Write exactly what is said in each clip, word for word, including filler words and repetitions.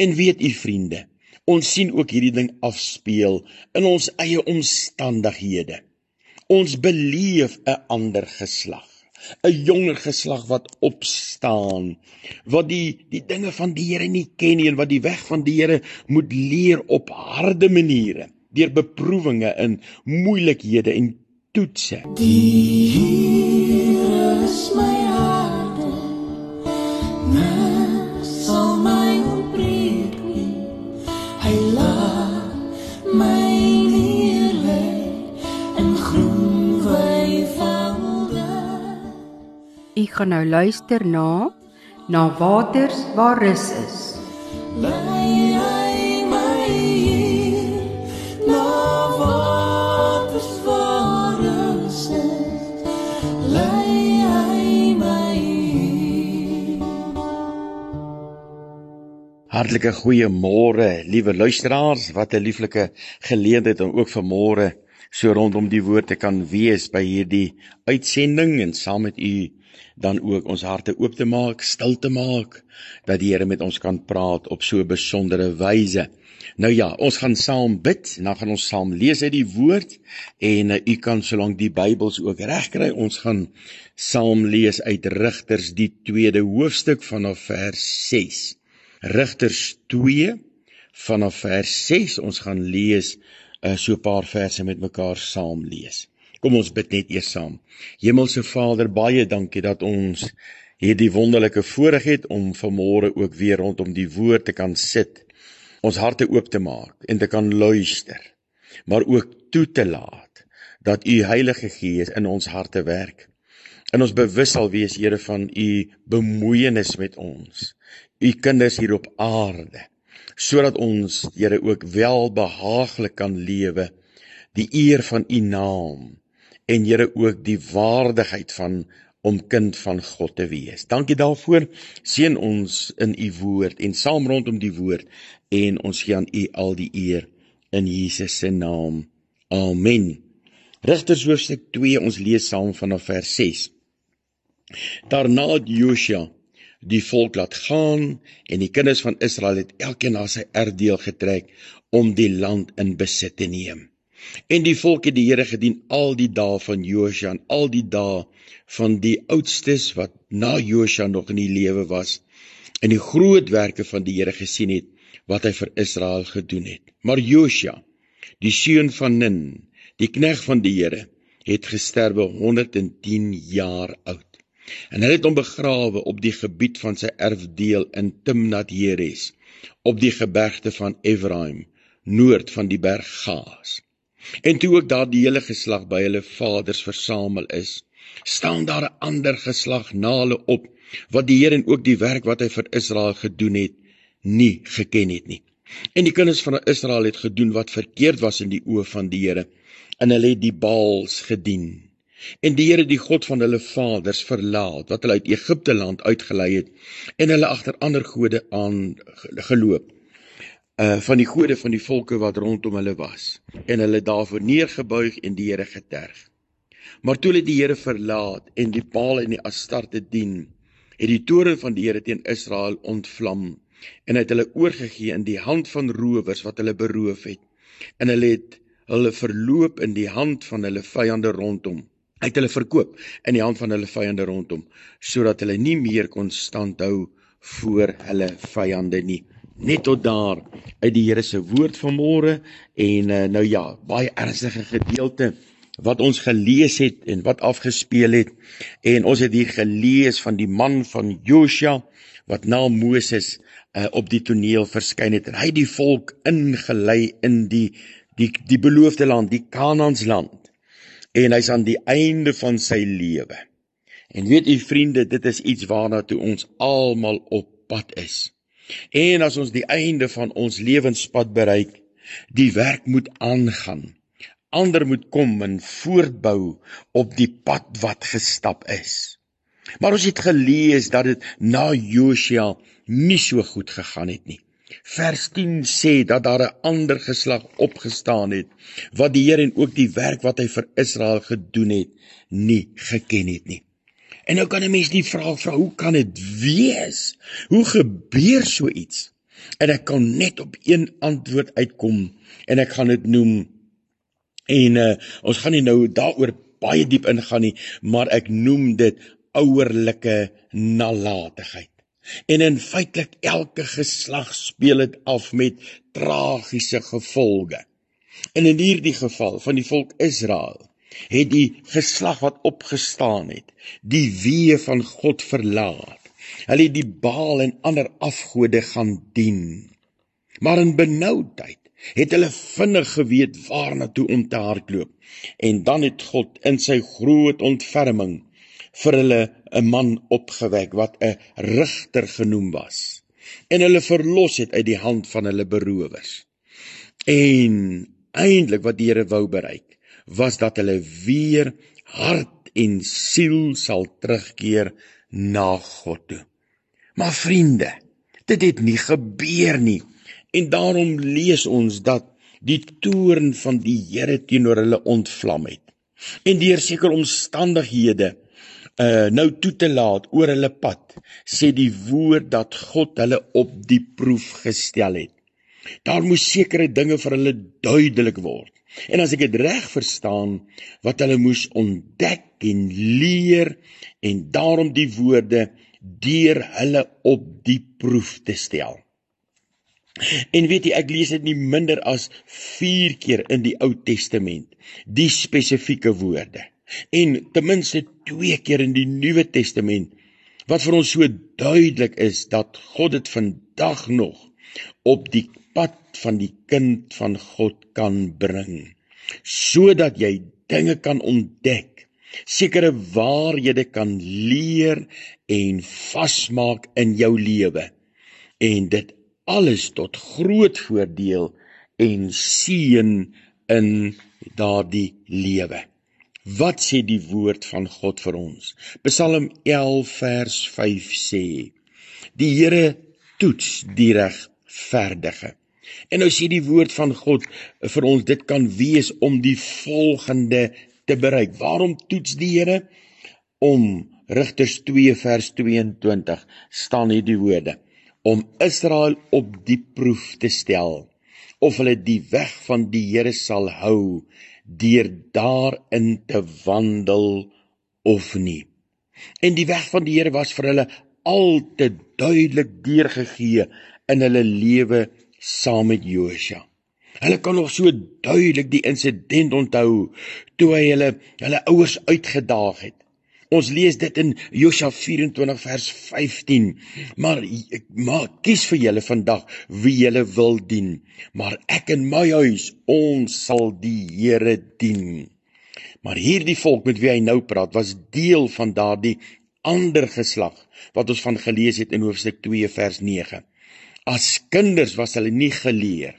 En weet u vriende, ons sien ook hierdie ding afspeel in ons eie omstandighede. Ons beleef 'n ander geslag, 'n jonger geslag wat opstaan, wat die, die dinge van die Here nie ken nie en wat die weg van die Here moet leer op harde maniere, deur beproewinge en moeilikhede en toetse. Die Here is my harde, niks sal my ontbreek nie. Hy laat my neerlê in groen weivelde. U gaan nou luister na, na waters waar rus is. Lei hy my hier, na waters waar rus is. Lei hy my hier. Hartlike goeiemôre, liewe luisteraars, wat 'n lieflike geleentheid om ook vanmôre so rondom die woord te kan wees by hierdie uitsending en saam met u dan ook ons harte oop te maak, stil te maak, dat die Here met ons kan praat op so 'n besondere wyse. Nou ja, ons gaan saam bid, en dan gaan ons saam lees uit die woord, en uh, u kan solank die Bybels ook regkry, ons gaan saam lees uit Rigters die tweede hoofstuk vanaf vers ses. Rigters twee vanaf vers ses, ons gaan lees uh, so 'n paar verse met mekaar saam lees. Kom ons bid net eers saam. Hemelse Vader, baie dankie dat ons hierdie wonderlike voorreg het om vanmôre ook weer rondom die woord te kan sit, ons harte oop te maak en te kan luister, maar ook toe te laat dat u Heilige Gees in ons harte werk. En ons bewus sal wees, Here, van u bemoeienis met ons, u kinders hier op aarde, sodat ons, Here, ook welbehaaglik kan lewe, die eer van u naam, en Here ook die waardigheid van om kind van God te wees. Dankie daarvoor, seën ons in u woord, en saam rondom die woord, en ons gee aan u al die eer, in Jesus se naam. Amen. Rigters hoofstuk twee, ons lees saam vanaf vers ses. Daarna het Josua die volk laat gaan, en die kinders van Israel het elkeen na sy erfdeel getrek, om die land in besit te neem. En die volk het die Here gedien al die dae van Josua, en al die dae van die oudstes wat na Josua nog in die lewe was, en die groot werke van die Here gesien het, wat hy vir Israel gedoen het. Maar Josua, die seun van Nun, die knegt van die Here, het gesterwe honderd en tien jaar oud. En hy het hom begrawe op die gebied van sy erfdeel in Timnat Heres, op die gebergte van Efraim, noord van die berg Gaas. En toe ook daar die hele geslag by hulle vaders versamel is, staan daar 'n ander geslag na hulle op, wat die Here en ook die werk wat hy vir Israel gedoen het, nie geken het nie. En die kinders van Israel het gedoen wat verkeerd was in die oë van die Here, en hulle het die Baals gedien. En die Here, die God van hulle vaders, verlaat, wat hulle uit Egipte land uitgelei het, en hulle agter ander gode aan geloop, uh, van die gode van die volke wat rondom hulle was, en hulle daarvoor neergebuig en die Here geterg. Maar toe hulle die Here verlaat, en die Baal en die Astarte dien, het die toorn van die Here teen Israel ontvlam, en het hulle oorgegee in die hand van rowers wat hulle beroof het, en hulle het hulle verloop in die hand van hulle vyande rondom, het hulle verkoop in die hand van hulle vyande rondom, sodat hulle nie meer kon standhou voor hulle vyande nie. Net tot daar uit die Here se woord vanmôre, en uh, nou ja, baie ernstige gedeelte wat ons gelees het en wat afgespeel het, en ons het hier gelees van die man van Josua, wat na Moses uh, op die toneel verskyn het, en hy die volk ingelei in die, die, die beloofde land, die Kanaans land, en hy is aan die einde van sy lewe. En weet u vriende, dit is iets waarna toe ons almal op pad is. En as ons die einde van ons lewenspad bereik, die werk moet aangaan. Ander moet kom en voortbou op die pad wat gestap is. Maar ons het gelees dat dit na Josua nie so goed gegaan het nie. Vers tien sê dat daar 'n ander geslag opgestaan het, wat die Here en ook die werk wat hy vir Israel gedoen het, nie geken het nie. En nou kan 'n mens die vraag vra, hoe kan dit wees? Hoe gebeur so iets? En ek kan net op een antwoord uitkom, en ek gaan dit noem, en uh, ons gaan nie nou daaroor baie diep ingaan nie, maar ek noem dit ouerlike nalatigheid. En in feitelik elke geslag speel dit af met tragiese gevolge. En in hierdie geval van die volk Israel, het die geslag wat opgestaan het, die weë van God verlaat. Hulle het die Baal en ander afgode gaan dien. Maar in benoudheid het hulle vinnig geweet waarna toe om te hardloop. En dan het God in sy groot ontferming vir hulle 'n man opgewek wat 'n rigter genoem was. En hulle verlos het uit die hand van hulle berowers. En eintlik wat die Here wou bereik, was dat hulle weer hart en siel sal terugkeer na God toe. Maar vriende, dit het nie gebeur nie. En daarom lees ons dat die toorn van die Here teenoor hulle ontvlam het. En deur sekere omstandighede uh, nou toe te laat oor hulle pad, sê die woord dat God hulle op die proef gestel het. Daar moes sekere dinge vir hulle duidelik word. En as ek dit reg verstaan, wat hulle moes ontdek en leer, en daarom die woorde, deur hulle op die proef te stel. En weet jy, ek lees dit nie minder as vier keer in die Ou Testament, die spesifieke woorde. En ten minste twee keer in die Nuwe Testament, wat vir ons so duidelik is, dat God dit vandag nog op die pad van die kind van God kan bring, sodat jy dinge kan ontdek, sekere waarhede kan leer en vasmaak in jou lewe, en dit alles tot groot voordeel en seën in daardie lewe. Wat sê die woord van God vir ons? Psalm elf vers vyf sê, die Here toets die regverdige. En nou sê die woord van God vir ons, dit kan wees om die volgende te bereik. Waarom toets die Here? Om Rigters twee vers tweeëntwintig staan hier die woorde, om Israel op die proef te stel, of hulle die weg van die Here sal hou, deur daarin te wandel of nie. En die weg van die Here was vir hulle al te duidelik deurgegee in hulle lewe saam met Josua. Hulle kan nog so duidelik die insident onthou, toe hy hulle, hulle ouers uitgedaag het. Ons lees dit in Josua vyf-en-twintig vers vyftien, maar, maar kies vir julle vandag wie julle wil dien, maar ek en my huis, ons sal die Here dien. Maar hierdie volk met wie hy nou praat, was deel van daardie ander geslag, wat ons van gelees het in hoofstuk twee vers nege. As kinders was hulle nie geleer,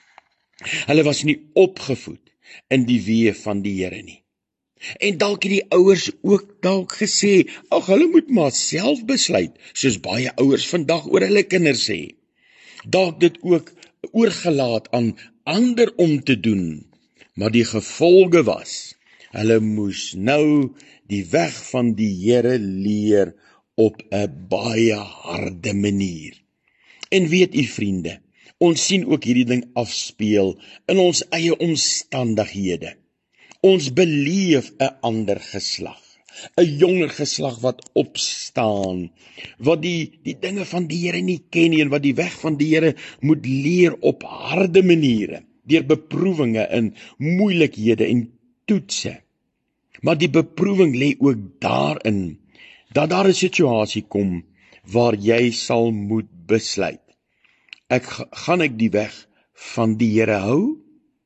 hulle was nie opgevoed in die weë van die Here nie. En dalk het die ouers ook dalk gesê, ag, hulle moet maar self besluit, soos baie ouers vandag oor hulle kinders sê. Dalk dit ook oorgelaat aan ander om te doen, maar die gevolge was, hulle moes nou die weg van die Here leer op 'n baie harde manier. En weet u vriende, ons sien ook hierdie ding afspeel in ons eie omstandighede. Ons beleef 'n ander geslag, 'n jonger geslag wat opstaan, wat die, die dinge van die Here nie ken nie, en wat die weg van die Here moet leer op harde maniere, deur beproewinge en moeilikhede en toetse. Maar die beproewing lê ook daarin, dat daar 'n situasie kom, waar jy sal moet besluit. Ek, gaan ek die weg van die Here hou?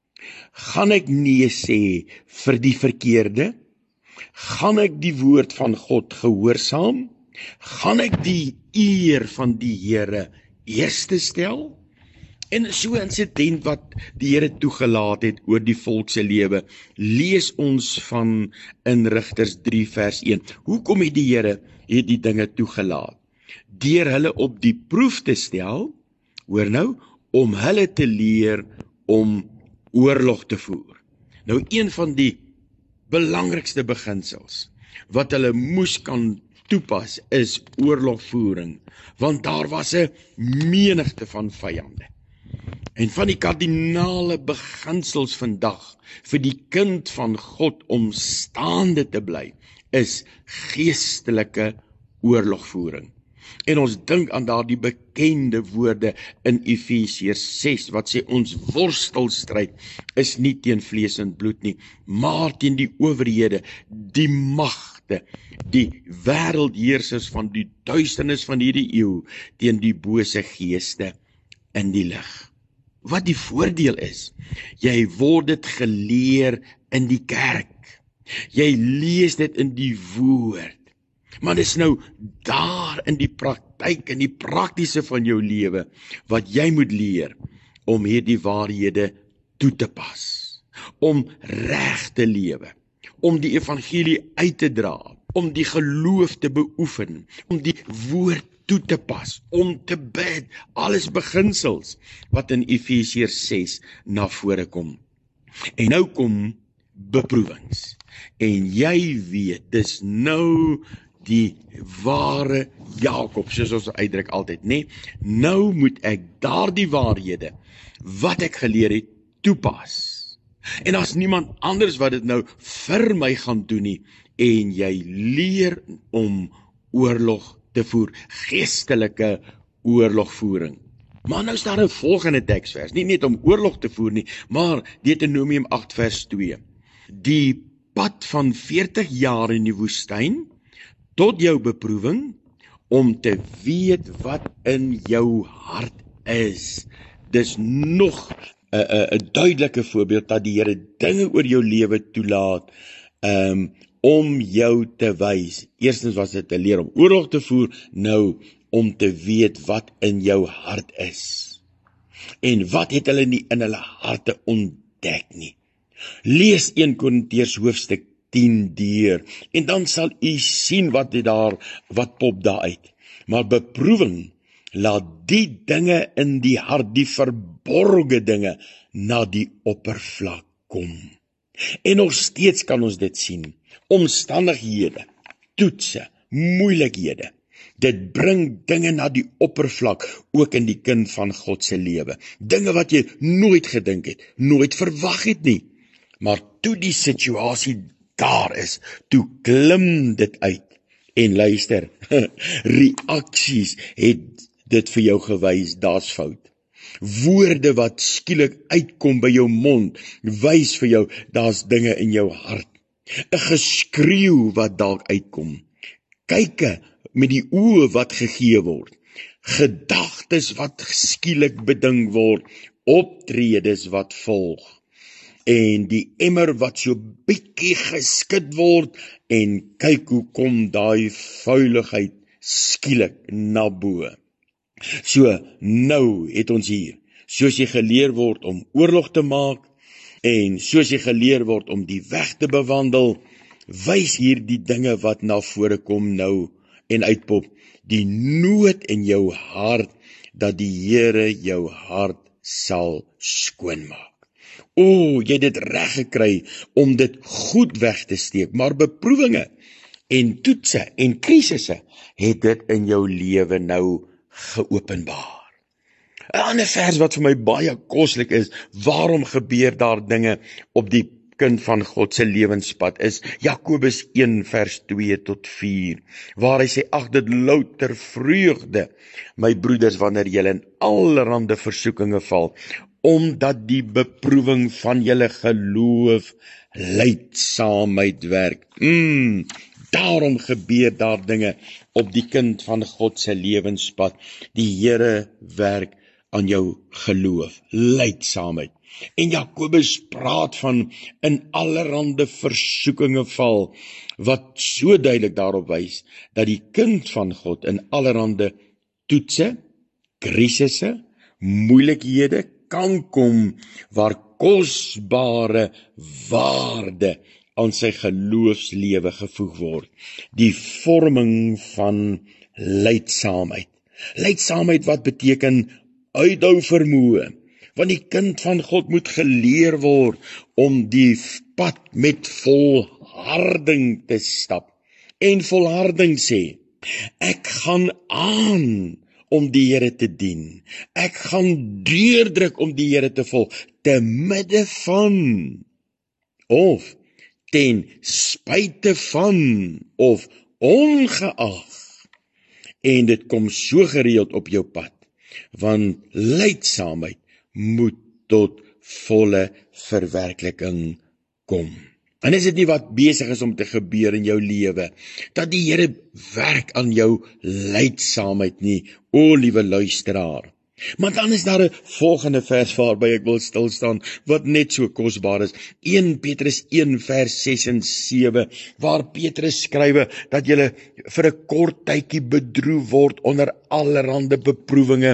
Gaan ek nee sê vir die verkeerde? Gaan ek die woord van God gehoorsaam? Gaan ek die eer van die Here eerste stel? En so 'n insident wat die Here toegelaat het oor die volk se lewe, lees ons van in Rigters drie vers een. Hoekom het die Here het die dinge toegelaat? Deur hulle op die proef te stel, hoor nou, om hulle te leer om oorlog te voer. Nou, een van die belangrikste beginsels, wat hulle moes kan toepas is oorlogvoering, want daar was 'n menigte van vyande. En van die kardinale beginsels vandag vir die kind van God om staande te bly, is geestelike oorlogvoering. En ons dink aan daardie bekende woorde in Efesiërs ses, wat sê ons worstelstryd is nie teen vlees en bloed nie, maar teen die owerhede, die magte, die wêreldheersers van die duisternis van hierdie eeu, teen die bose geeste in die lig. Wat die voordeel is, jy word dit geleer in die kerk, jy lees dit in die woord, maar dis nou daar in die praktyk, in die praktiese van jou lewe, wat jy moet leer, om hierdie waarhede toe te pas, om reg te lewe, om die evangelie uit te dra, om die geloof te beoefen, om die woord toe te pas, om te bid, alles beginsels, wat in Efesiërs ses na vore kom. En nou kom beproewings, en jy weet, dis nou die ware Jakob, soos ons uitdruk altyd, nee, nou moet ek daardie waarhede, wat ek geleer het, toepas. En as niemand anders wat dit nou vir my gaan doen nie, en jy leer om oorlog te voer, geestelike oorlogvoering. Maar nou is daar 'n volgende teksvers, nie net om oorlog te voer nie, maar Deuteronomium agt vers twee. Die pad van veertig jaar in die woestyn, tot jou beproewing, om te weet wat in jou hart is. Dis nog 'n 'n duidelike voorbeeld dat die Here dinge oor jou lewe toelaat, um, om jou te wys. Eerstens was dit te leer om oorlog te voer, nou om te weet wat in jou hart is. En wat het hulle nie in hulle harte ontdek nie. Lees eerste Korintiërs hoofstuk tien deur, en dan sal u sien wat dit daar, wat pop daar uit. Maar beproewing, laat die dinge in die hart, die verborgde dinge, na die oppervlak kom. En nog steeds kan ons dit sien. Omstandighede, toetse, moeilikhede, dit bring dinge na die oppervlak, ook in die kind van God se lewe. Dinge wat jy nooit gedink het, nooit verwag het nie. Maar toe die situasie daar is, toe klim dit uit. En luister, reaksies het dit vir jou gewys, daar's fout. Woorde wat skielik uitkom by jou mond, wys vir jou, daar's dinge in jou hart. 'n Geskreeu wat dalk uitkom. Kyke met die oë wat gegee word. Gedagtes wat skielik beding word. Optredes wat volg. En die emmer wat so bietjie geskit word, en kyk hoe kom daai vuiligheid skielik na bo. So, nou het ons hier, soos jy geleer word om oorlog te maak, en soos jy geleer word om die weg te bewandel, wys hier die dinge wat na vore kom nou, en uitpop, die nood in jou hart, dat die Here jou hart sal skoonmaak. O, jy het dit reg gekry om dit goed weg te steek, maar beproewinge en toetse en krisisse het dit in jou lewe nou geopenbaar. 'n Ander vers wat vir my baie koslik is, waarom gebeur daar dinge op die kind van God se lewenspad, is Jakobus een vers twee tot vier, waar hy sê, ag dit louter vreugde, my broeders, wanneer julle in allerhande versoekinge val, omdat die beproewing van julle geloof lydsaamheid werk. Mm, daarom gebeur daar dinge op die kind van God se lewenspad. Die Here werk aan jou geloof, lydsaamheid. En Jakobus praat van in allerhande versoekinge val, wat so duidelik daarop wys, dat die kind van God in allerhande toetse, krisisse, moeilikhede kan kom, waar kosbare waarde aan sy geloofslewe gevoeg word. Die vorming van lydsaamheid. Lydsaamheid wat beteken uithou vermoë, want die kind van God moet geleer word om die pad met volharding te stap. en volharding sê, ek gaan aan om die Here te dien. Ek gaan deurdruk om die Here te volg, te midde van, of ten spyte van, of ongeag. En dit kom so gereeld op jou pad, want lydsaamheid moet tot volle verwerkliking kom. En is dit nie wat besig is om te gebeur in jou lewe, dat die Here werk aan jou lydsaamheid nie, o liewe luisteraar. Maar dan is daar 'n volgende vers waarby ek wil stilstaan, wat net so kosbaar is, Eerste Petrus een vers ses en sewe, waar Petrus skrywe, dat julle vir 'n kort tydjie bedroef word onder allerhande beproewinge,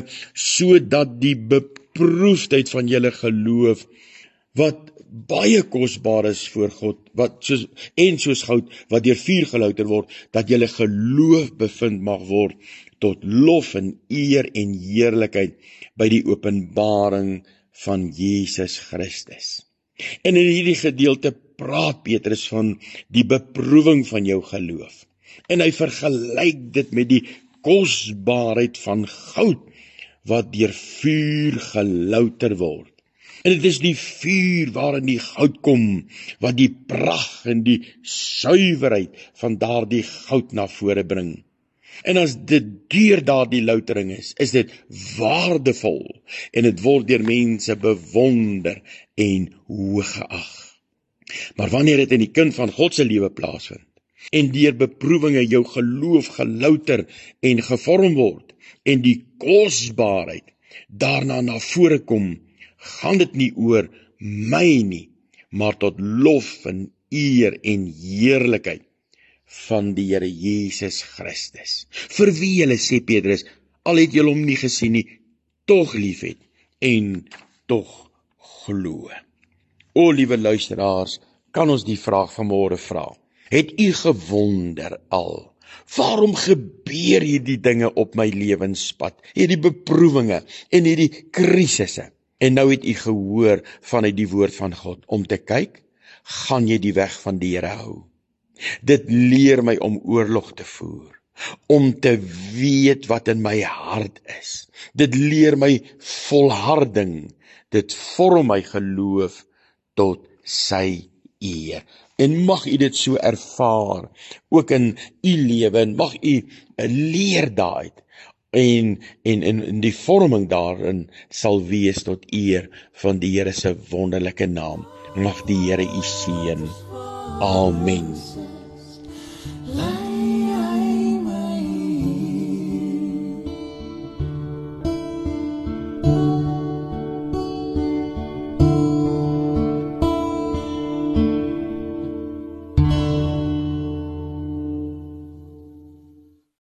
sodat die beproefdheid van julle geloof, wat baie kosbaar is voor God, wat soos, en soos goud, wat deur vuur gelouter word, dat julle geloof bevind mag word, tot lof en eer en heerlikheid by die openbaring van Jesus Christus. En in hierdie gedeelte praat Petrus van die beproewing van jou geloof. En hy vergelyk dit met die kosbaarheid van goud, wat deur vuur gelouter word. En dit is die vuur waarin die goud kom, wat die pragt en die suiwerheid van daardie goud na vore bring. En as dit deur daardie loutering is, is dit waardevol, en dit word deur mense bewonder en hooggeag. Maar wanneer dit in die kind van God se lewe plaasvind, en deur beproewinge jou geloof gelouter en gevorm word, en die kosbaarheid daarna na vore kom, gaan dit nie oor my nie, maar tot lof en eer en heerlikheid van die Here Jesus Christus, vir wie julle, sê Petrus, al het julle hom nie gesien nie, tog liefhet en tog glo. O liewe luisteraars, kan ons die vraag vanmôre vra, het u gewonder al, waarom gebeur hierdie dinge op my lewenspad, hierdie beproewinge en hierdie krisisse? En nou het u gehoor vanuit die woord van God, om te kyk, gaan jy die weg van die Here hou. Dit leer my om oorlog te voer, om te weet wat in my hart is. Dit leer my volharding, dit vorm my geloof tot sy eer. En mag u dit so ervaar, ook in u lewe, en mag u leer daaruit, en, en, en, en die vorming daarin sal wees tot eer van die Here se wonderlike naam. Mag die Here u seën. Amen.